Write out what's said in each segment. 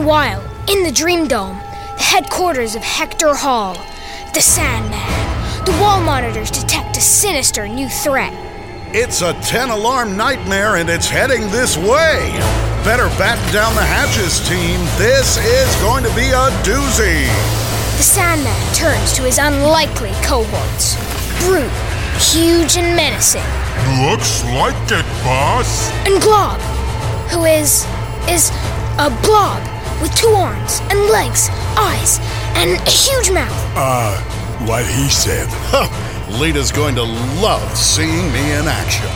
Meanwhile, in the Dream Dome, the headquarters of Hector Hall, the Sandman, the wall monitors detect a sinister new threat. It's a 10-alarm nightmare and it's heading this way. Better batten down the hatches, team. This is going to be a doozy. The Sandman turns to his unlikely cohorts. Brute, huge and menacing. Looks like it, boss. And Glob, who is a blob with 2 arms and legs, eyes, and a huge mouth. What he said. Lita's going to love seeing me in action.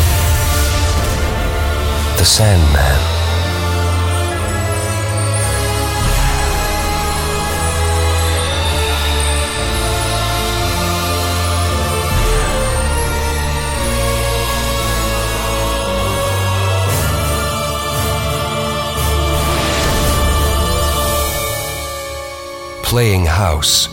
The Sandman. Playing house.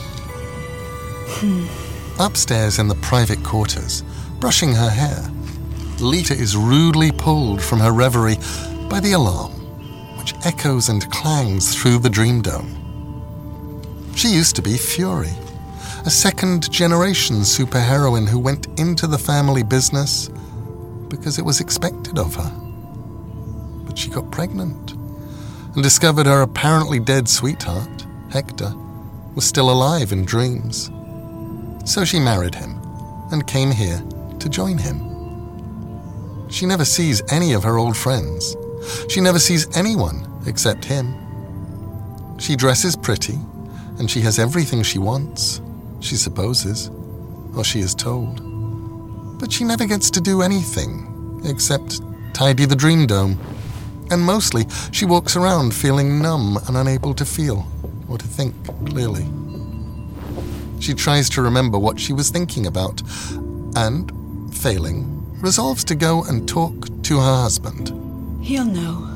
Upstairs in the private quarters, brushing her hair, Lita is rudely pulled from her reverie by the alarm, which echoes and clangs through the Dream Dome. She used to be Fury, a second-generation superheroine who went into the family business because it was expected of her. But she got pregnant and discovered her apparently dead sweetheart, Hector, was still alive in dreams. So she married him and came here to join him. She never sees any of her old friends. She never sees anyone except him. She dresses pretty, and she has everything she wants, she supposes, or she is told. But she never gets to do anything except tidy the Dream Dome. And mostly, she walks around feeling numb and unable to feel or to think clearly. She tries to remember what she was thinking about and, failing, resolves to go and talk to her husband. He'll know.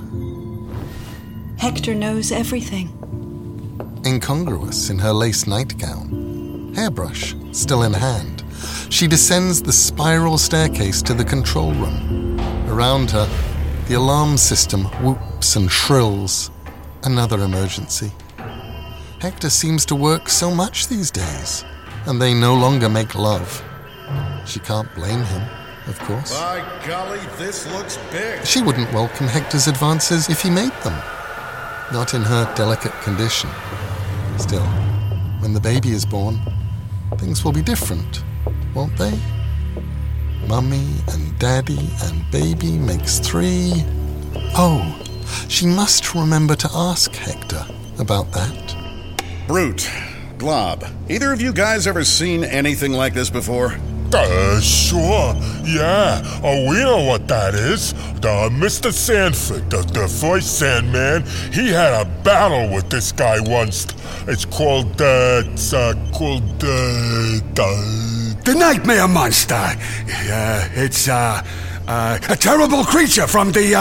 Hector knows everything. Incongruous in her lace nightgown, hairbrush still in hand, she descends the spiral staircase to the control room. Around her, the alarm system whoops and shrills. Another emergency. Hector seems to work so much these days, and they no longer make love. She can't blame him, of course. By golly, this looks big. She wouldn't welcome Hector's advances if he made them. Not in her delicate condition. Still, when the baby is born, things will be different, won't they? Mummy and Daddy and baby makes 3. Oh, she must remember to ask Hector about that. Brute, Glob, either of you guys ever seen anything like this before? Sure, yeah. We know what that is. Mr. Sanford, the first Sandman, he had a battle with this guy once. It's called, the Nightmare Monster. It's, a terrible creature from the,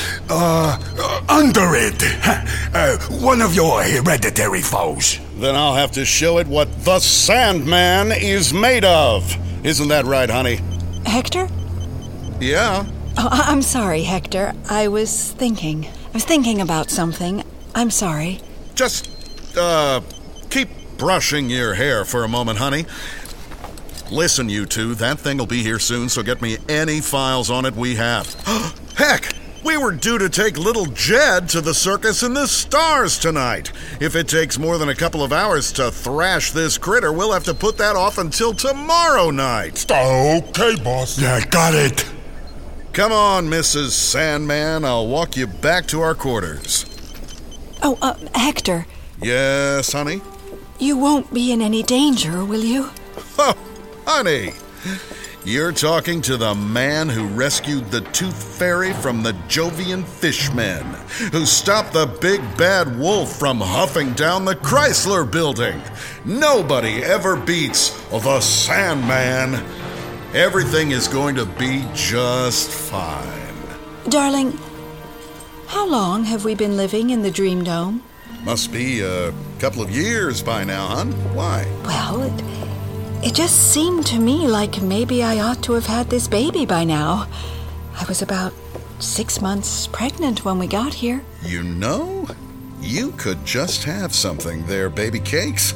Underid. One of your hereditary foes. Then I'll have to show it what the Sandman is made of. Isn't that right, honey? Hector? Yeah? Oh, I'm sorry, Hector. I was thinking about something. I'm sorry. Just, keep brushing your hair for a moment, honey. Listen, you two, that thing will be here soon, so get me any files on it we have. Heck! We were due to take little Jed to the circus in the stars tonight. If it takes more than a couple of hours to thrash this critter, we'll have to put that off until tomorrow night. Okay, boss. Yeah, got it. Come on, Mrs. Sandman. I'll walk you back to our quarters. Oh, Hector. Yes, honey? You won't be in any danger, will you? Oh, honey. You're talking to the man who rescued the Tooth Fairy from the Jovian Fishmen, who stopped the big bad wolf from huffing down the Chrysler Building. Nobody ever beats the Sandman. Everything is going to be just fine. Darling, how long have we been living in the Dream Dome? Must be a couple of years by now, hon. Why? Well, It just seemed to me like maybe I ought to have had this baby by now. I was about 6 months pregnant when we got here. You know, You could just have something there, baby cakes.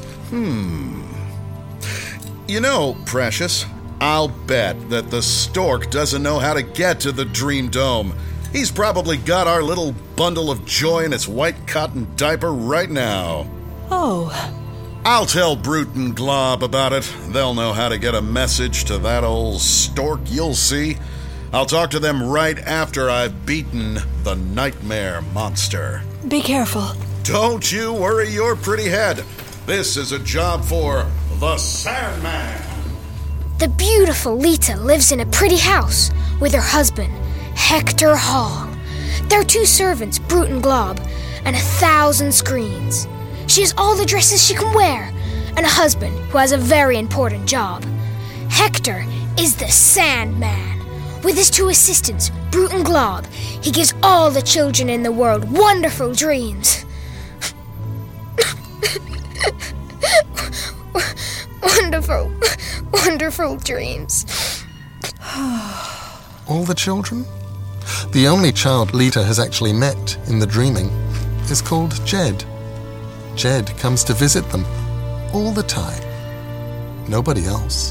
You know, Precious, I'll bet that the stork doesn't know how to get to the Dream Dome. He's probably got our little bundle of joy in its white cotton diaper right now. Oh, I'll tell Brute and Glob about it. They'll know how to get a message to that old stork, you'll see. I'll talk to them right after I've beaten the Nightmare Monster. be careful. Don't you worry your pretty head. This is a job for the Sandman. The beautiful Lita lives in a pretty house with her husband, Hector Hall. There are 2 servants, Brute and Glob, and 1,000 screens. She has all the dresses she can wear, and a husband who has a very important job. Hector is the Sandman. With his 2 assistants, Brute and Glob, he gives all the children in the world wonderful dreams. Wonderful dreams. All the children? The only child Lita has actually met in the dreaming is called Jed. Jed comes to visit them all the time. Nobody else.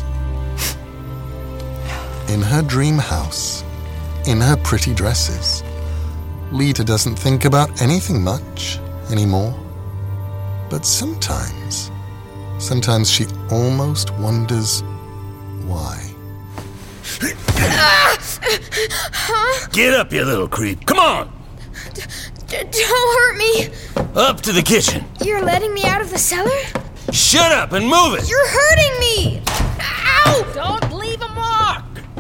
In her dream house, in her pretty dresses, Lita doesn't think about anything much anymore. But sometimes she almost wonders why. Get up, you little creep. Come on! Don't hurt me. Up to the kitchen. You're letting me out of the cellar? Shut up and move it! You're hurting me! Ow! Don't leave a mark!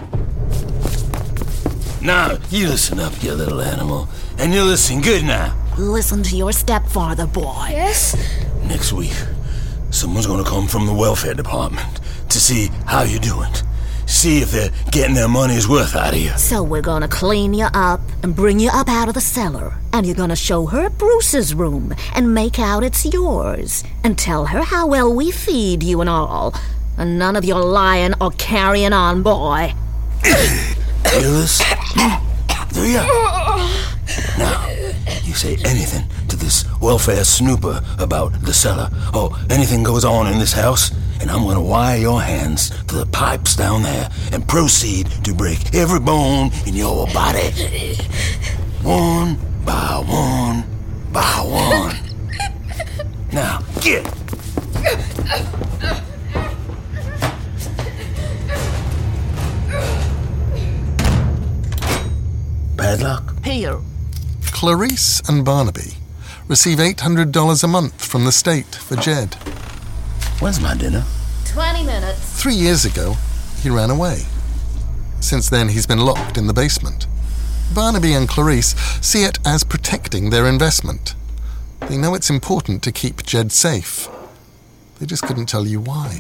Now, you listen up, you little animal. And you listen good now. Listen to your stepfather, boy. Yes? Next week, someone's gonna come from the welfare department to see how you're doing. See if they're getting their money's worth out of you. So we're gonna clean you up and bring you up out of the cellar. And you're gonna show her Bruce's room and make out it's yours. And tell her how well we feed you and all. And none of your lying or carrying on, boy. You listen? Do ya? Now, you say anything to this welfare snooper about the cellar, or anything goes on in this house, and I'm gonna wire your hands to the pipes down there and proceed to break every bone in your body. One by one by one. Now, get! Padlock? Here. Clarice and Barnaby receive $800 a month from the state for Jed. When's my dinner? 20 minutes. 3 years ago, he ran away. Since then, he's been locked in the basement. Barnaby and Clarice see it as protecting their investment. They know it's important to keep Jed safe. They just couldn't tell you why.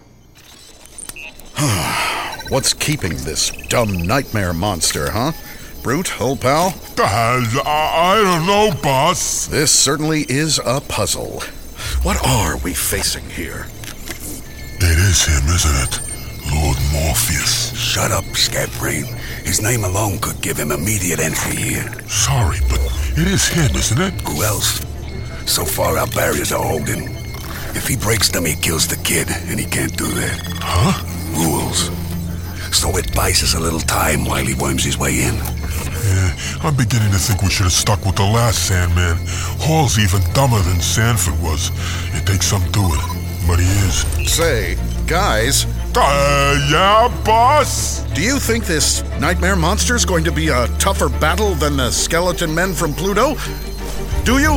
What's keeping this dumb nightmare monster, huh? Brute, old pal? I don't know, boss. This certainly is a puzzle. What are we facing here? It is him, isn't it? Lord Morpheus. Shut up, Scatbrain. His name alone could give him immediate entry here. Sorry, but it is him, isn't it? Who else? So far, our barriers are holding. If he breaks them, he kills the kid, and he can't do that. Huh? Rules. So it buys us a little time while he worms his way in. Yeah, I'm beginning to think we should have stuck with the last Sandman. Hall's even dumber than Sanford was. It takes some doing, but he is. Say, guys, Yeah, boss? do you think this nightmare monster's going to be a tougher battle than the skeleton men from Pluto? Do you?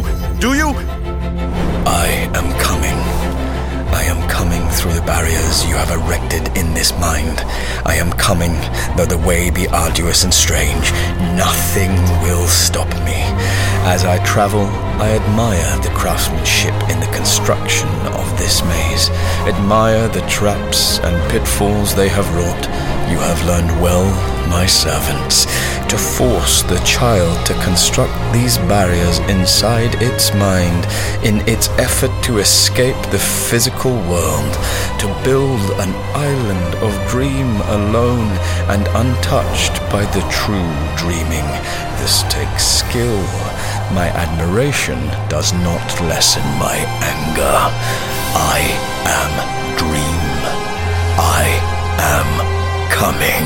I am coming. I am coming through the barriers you have erected in this mind. I am coming, though the way be arduous and strange. Nothing will stop me. As I travel, I admire the craftsmanship in the construction of this maze. Admire the traps and pitfalls they have wrought. You have learned well, my servants, to force the child to construct these barriers inside its mind in its effort to escape the physical world, to build an island of dream alone and untouched by the true dreaming. This takes skill. My admiration does not lessen my anger. I am Dream. I am coming.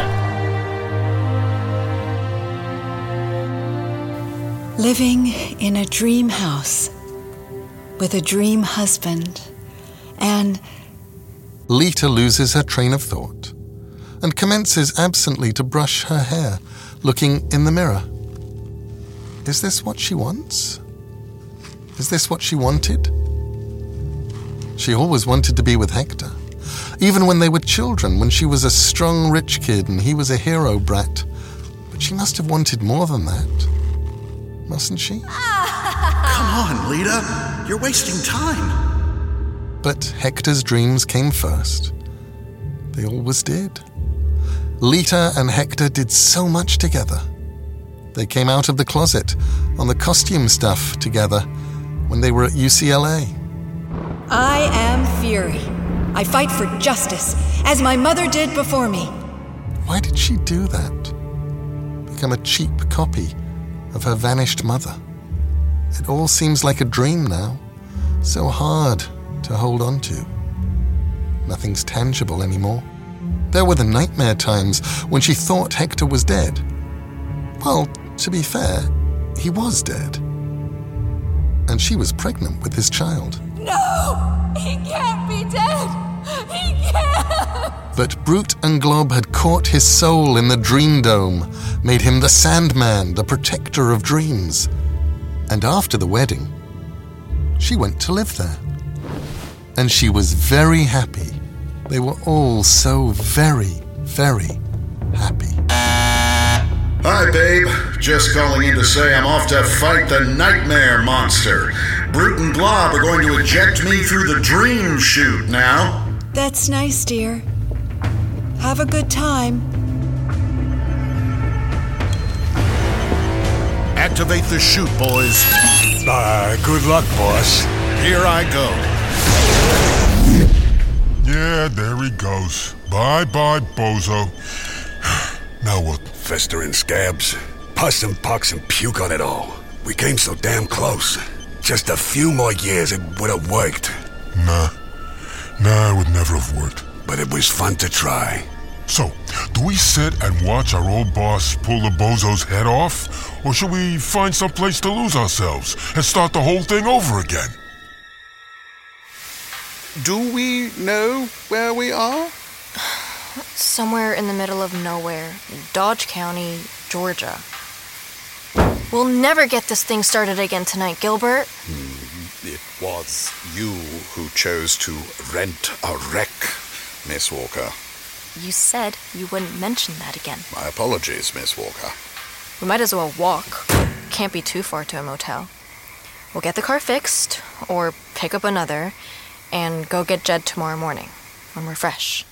Living in a dream house with a dream husband and... Lita loses her train of thought and commences absently to brush her hair, looking in the mirror. Is this what she wants? Is this what she wanted? She always wanted to be with Hector, even when they were children, when she was a strong rich kid and he was a hero brat. But she must have wanted more than that, mustn't she? Come on, Lita. You're wasting time. But Hector's dreams came first. They always did. Lita and Hector did so much together. They came out of the closet on the costume stuff together when they were at UCLA. I am Fury. I fight for justice, as my mother did before me. Why did she do that? Become a cheap copy of her vanished mother. It all seems like a dream now, so hard to hold on to. Nothing's tangible anymore. There were the nightmare times when she thought Hector was dead. Well, to be fair, he was dead. And she was pregnant with his child. No! He can't be dead! He can't! But Brute and Glob had caught his soul in the Dream Dome, made him the Sandman, the protector of dreams. And after the wedding, she went to live there. And she was very happy. They were all so very, very happy. Hi, babe. Just calling in to say I'm off to fight the nightmare monster. Brute and Glob are going to eject me through the dream chute now. That's nice, dear. Have a good time. Activate the chute, boys. Good luck, boss. Here I go. Yeah, there he goes. Bye-bye, bozo. Now what? Festering scabs, pus and pox and puke on it all. We came so damn close. Just a few more years, it would have worked. Nah, it would never have worked. But it was fun to try. So, do we sit and watch our old boss pull the bozo's head off? Or should we find some place to lose ourselves and start the whole thing over again? Do we know where we are? Somewhere in the middle of nowhere, Dodge County, Georgia. We'll never get this thing started again tonight, Gilbert. It was you who chose to rent a wreck, Miss Walker. You said you wouldn't mention that again. My apologies, Miss Walker. We might as well walk. Can't be too far to a motel. We'll get the car fixed, or pick up another, and go get Jed tomorrow morning, when we're fresh.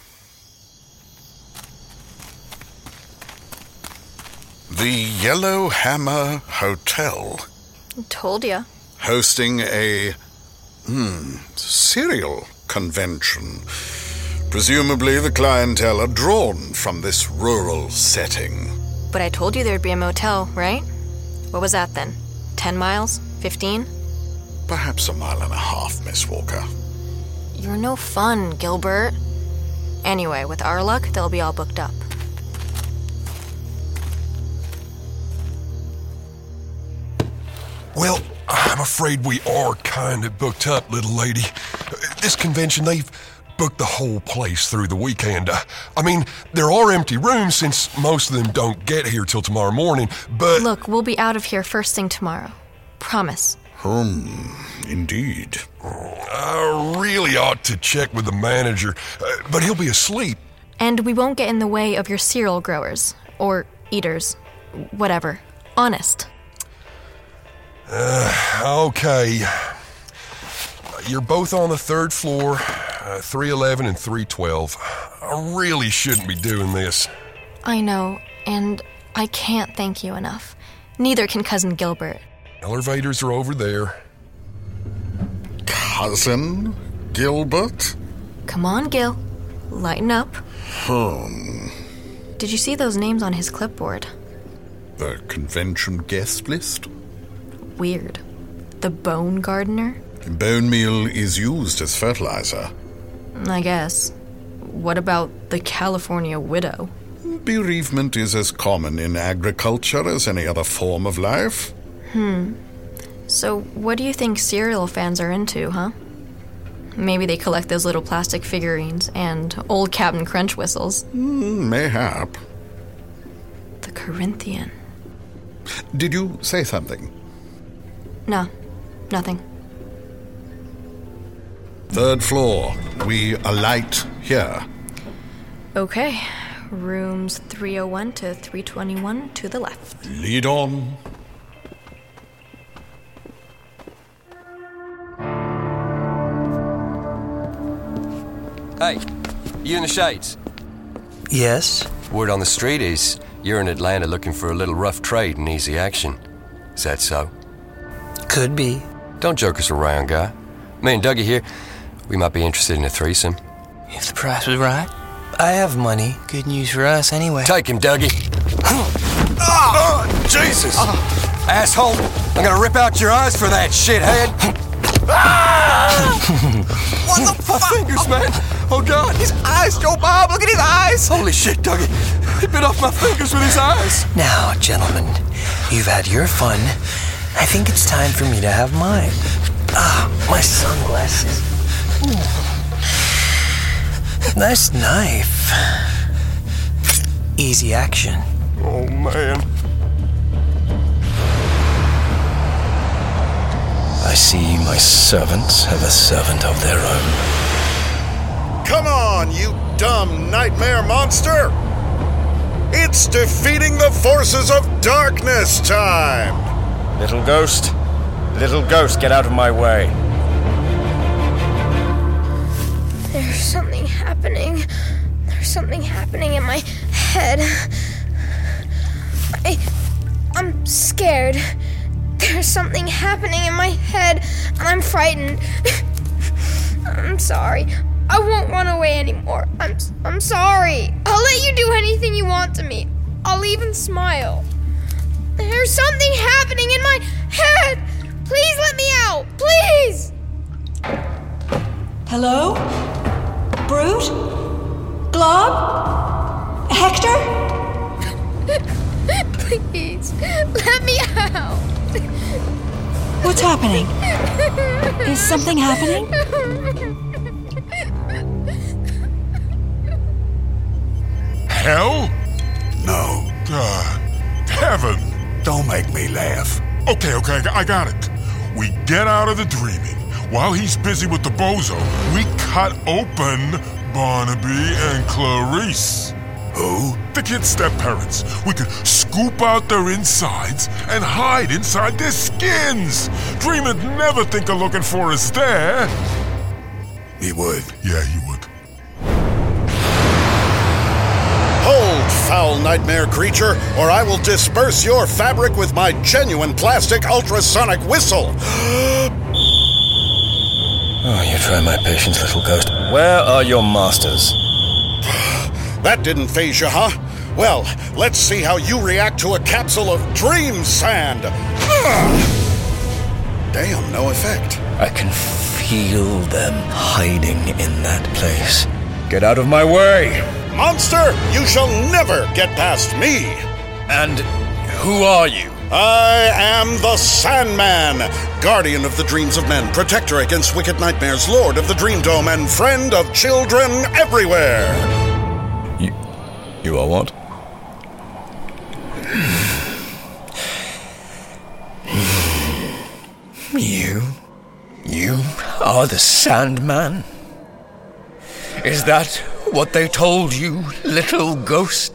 The Yellow Hammer Hotel. Told ya. Hosting a, cereal convention. Presumably the clientele are drawn from this rural setting. But I told you there'd be a motel, right? What was that then? 10 miles? 15? Perhaps a mile and a half, Miss Walker. You're no fun, Gilbert. Anyway, with our luck, they'll be all booked up. Well, I'm afraid we are kind of booked up, little lady. This convention, they've booked the whole place through the weekend. I mean, there are empty rooms since most of them don't get here till tomorrow morning, but... Look, we'll be out of here first thing tomorrow. Promise. Indeed. I really ought to check with the manager, but he'll be asleep. And we won't get in the way of your cereal growers. Or eaters. Whatever. Honest. Okay. You're both on the third floor, 311 and 312. I really shouldn't be doing this. I know, and I can't thank you enough. Neither can Cousin Gilbert. Elevators are over there. Cousin Gilbert? Come on, Gil. Lighten up. Did you see those names on his clipboard? The convention guest list? weird. The bone gardener? Bone meal is used as fertilizer. I guess. What about the California widow? Bereavement is as common in agriculture as any other form of life. So what do you think cereal fans are into, huh? Maybe they collect those little plastic figurines and old Captain Crunch whistles. Mayhap. The Corinthian. Did you say something? No, nothing. 3rd floor. We alight here. Okay. Rooms 301 to 321 to the left. Lead on. Hey, you in the Shades? Yes? Word on the street is you're in Atlanta looking for a little rough trade and easy action. Is that so? Could be. Don't joke us around, guy. Me and Dougie here, we might be interested in a threesome. If the price was right. I have money. Good news for us anyway. Take him, Dougie. Jesus! Asshole! I'm gonna rip out your eyes for that, shithead! What the fuck? My fingers, man! Oh, God! His eyes, Joe Bob! Look at his eyes! Holy shit, Dougie! He bit off my fingers with his eyes! Now, gentlemen, you've had your fun. I think it's time for me to have mine. My sunglasses. Nice knife. Easy action. Oh, man. I see my servants have a servant of their own. Come on, you dumb nightmare monster! It's defeating the forces of darkness time! Little ghost, get out of my way. There's something happening. There's something happening in my head. I'm scared. There's something happening in my head, and I'm frightened. I'm sorry. I won't run away anymore. I'm sorry. I'll let you do anything you want to me. I'll even smile. There's something happening in my head. Please let me out. Please. Hello? Brute? Glob? Hector? Please, let me out. What's happening? Is something happening? Hell? No. Heaven. Don't make me laugh. Okay, I got it. We get out of the dreaming. While he's busy with the bozo, we cut open Barnaby and Clarice. Who? The kids' step-parents. We could scoop out their insides and hide inside their skins. Dream'd never think of looking for us there. He would. Yeah, he would. Hold, foul nightmare creature, or I will disperse your fabric with my genuine plastic ultrasonic whistle. Oh, you try my patience, little ghost. Where are your masters? That didn't faze you, huh? Well, let's see how you react to a capsule of dream sand. Damn, no effect. I can feel them hiding in that place. Get out of my way! Monster, you shall never get past me! And who are you? I am the Sandman, guardian of the dreams of men, protector against wicked nightmares, lord of the Dream Dome, and friend of children everywhere. You are what? You are the Sandman? Is that what they told you, little ghost?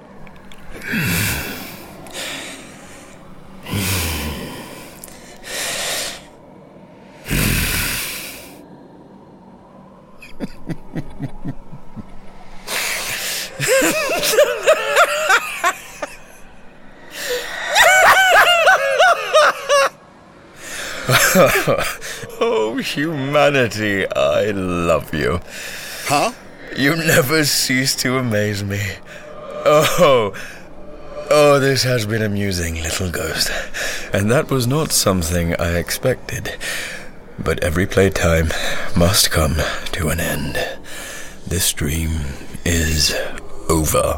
Oh, humanity, I love you. Huh? You never cease to amaze me. Oh, Oh, this has been amusing, little ghost. And that was not something I expected. But every playtime must come to an end. This dream is over.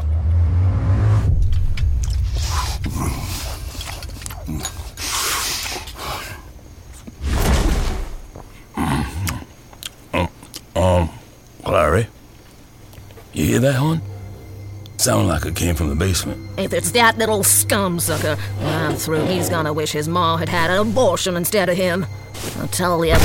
Clary? You hear that, hon? Sounded like it came from the basement. If it's that little scumsucker, I'm through. He's gonna wish his ma had had an abortion instead of him. I'll tell you.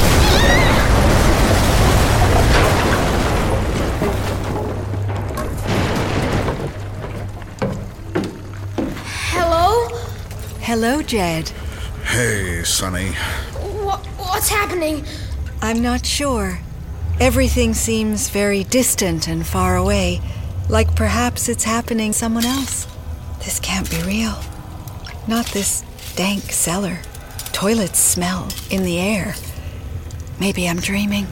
Hello? Hello, Jed. Hey, Sonny. What's happening? I'm not sure. Everything seems very distant and far away, like perhaps it's happening to someone else. This can't be real. Not this dank cellar. Toilets smell in the air. Maybe I'm dreaming.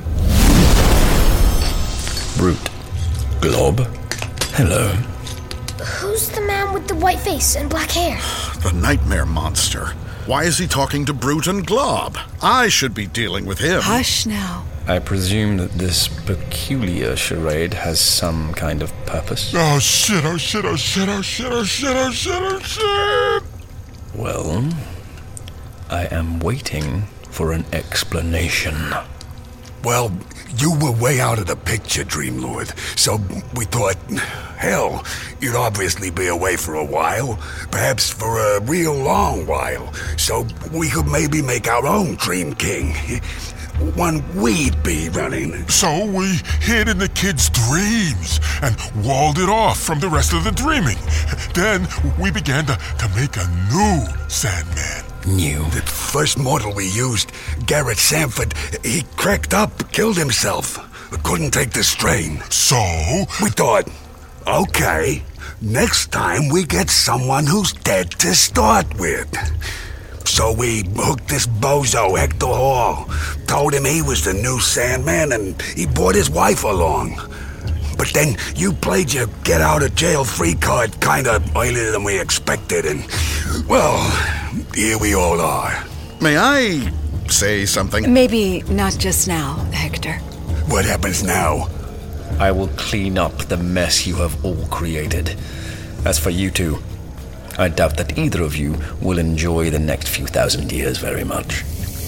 Brute. Glob. Hello. Who's the man with the white face and black hair? The nightmare monster. Why is he talking to Brute and Glob? I should be dealing with him. Hush now. I presume that this peculiar charade has some kind of purpose. Oh shit, oh shit, oh shit, oh shit, oh shit, oh shit, oh shit! Well, I am waiting for an explanation. Well, you were way out of the picture, Dream Lord, so we thought, hell, you'd obviously be away for a while, perhaps for a real long while, so we could maybe make our own Dream King. One we'd be running. So we hid in the kid's dreams and walled it off from the rest of the dreaming. Then we began to make a new Sandman. New? The first mortal we used, Garrett Sanford, he cracked up, killed himself. Couldn't take the strain. So? We thought, okay, next time we get someone who's dead to start with. So we hooked this bozo Hector Hall, told him he was the new Sandman, and he brought his wife along. But then you played your get-out-of-jail-free card kind of earlier than we expected, and, well, here we all are. May I say something? Maybe not just now, Hector. What happens now? I will clean up the mess you have all created. As for you two, I doubt that either of you will enjoy the next few thousand years very much.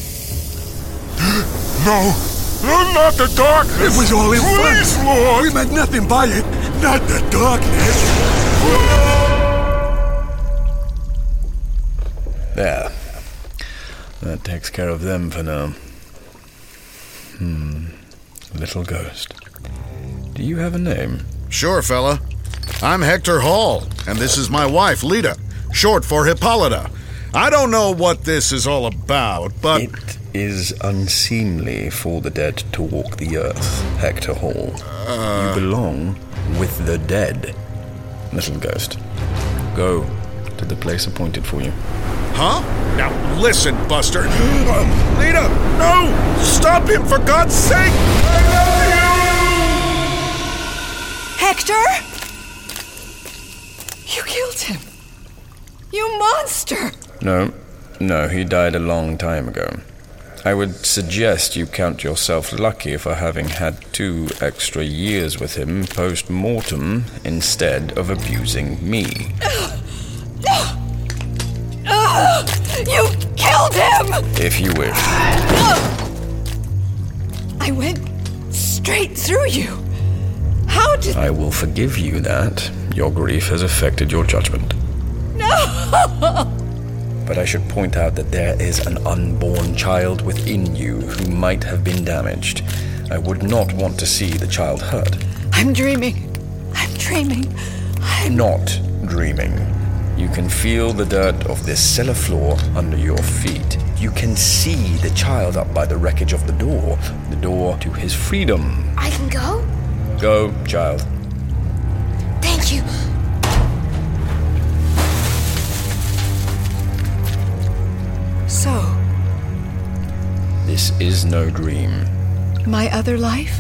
No, not the darkness! It was all in Please, fun. Lord! We meant nothing by it. Not the darkness. There. That takes care of them for now. Little ghost. Do you have a name? Sure, fella. I'm Hector Hall, and this is my wife, Lita, short for Hippolyta. I don't know what this is all about, but... It is unseemly for the dead to walk the earth, Hector Hall. You belong with the dead, little ghost. Go to the place appointed for you. Huh? Now listen, Buster. Lita, no! Stop him, for God's sake! I love you! Hector? You killed him. You monster! No, he died a long time ago. I would suggest you count yourself lucky for having had 2 extra years with him post-mortem instead of abusing me. You killed him! If you wish. I went straight through you. How did... I will forgive you that. Your grief has affected your judgment. No! But I should point out that there is an unborn child within you who might have been damaged. I would not want to see the child hurt. I'm dreaming. I'm dreaming. Not dreaming. You can feel the dirt of this cellar floor under your feet. You can see the child up by the wreckage of the door to his freedom. I can go? Go, child. Thank you. So, this is no dream. my other life?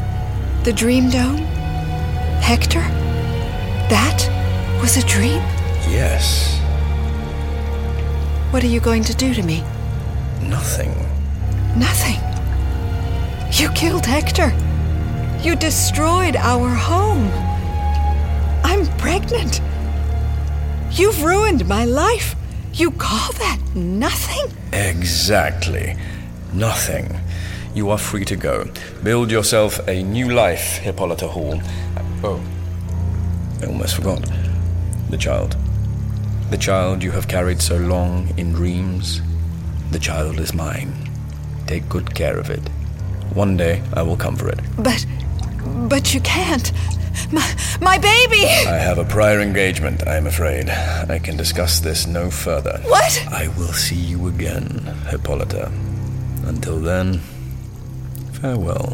The Dream Dome? Hector? That was a dream? Yes. What are you going to do to me? Nothing. Nothing. You killed Hector. You destroyed our home. I'm pregnant. You've ruined my life. You call that nothing? Exactly. Nothing. You are free to go. Build yourself a new life, Hippolyta Hall. Oh, I almost forgot. The child. The child you have carried so long in dreams. The child is mine. Take good care of it. One day I will come for it. But you can't. My baby! I have a prior engagement, I am afraid. I can discuss this no further. What? I will see you again, Hippolyta. Until then, farewell.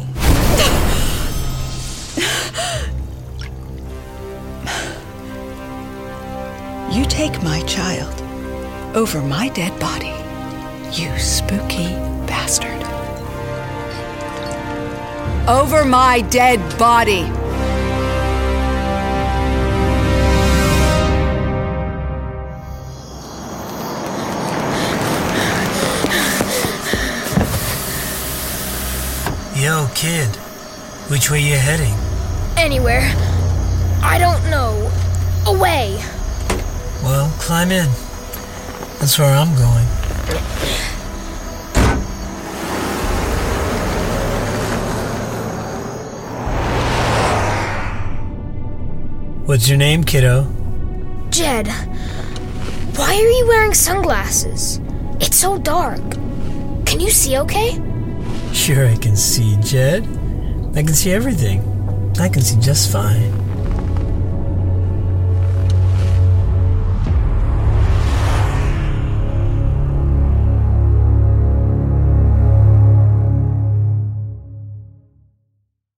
You take my child over my dead body, you spooky bastard. Over my dead body! Yo, kid. Which way you heading? Anywhere. I don't know. Away. Well, climb in. That's where I'm going. What's your name, kiddo? Jed, why are you wearing sunglasses? It's so dark. Can you see okay? Sure I can see, Jed. I can see everything. I can see just fine.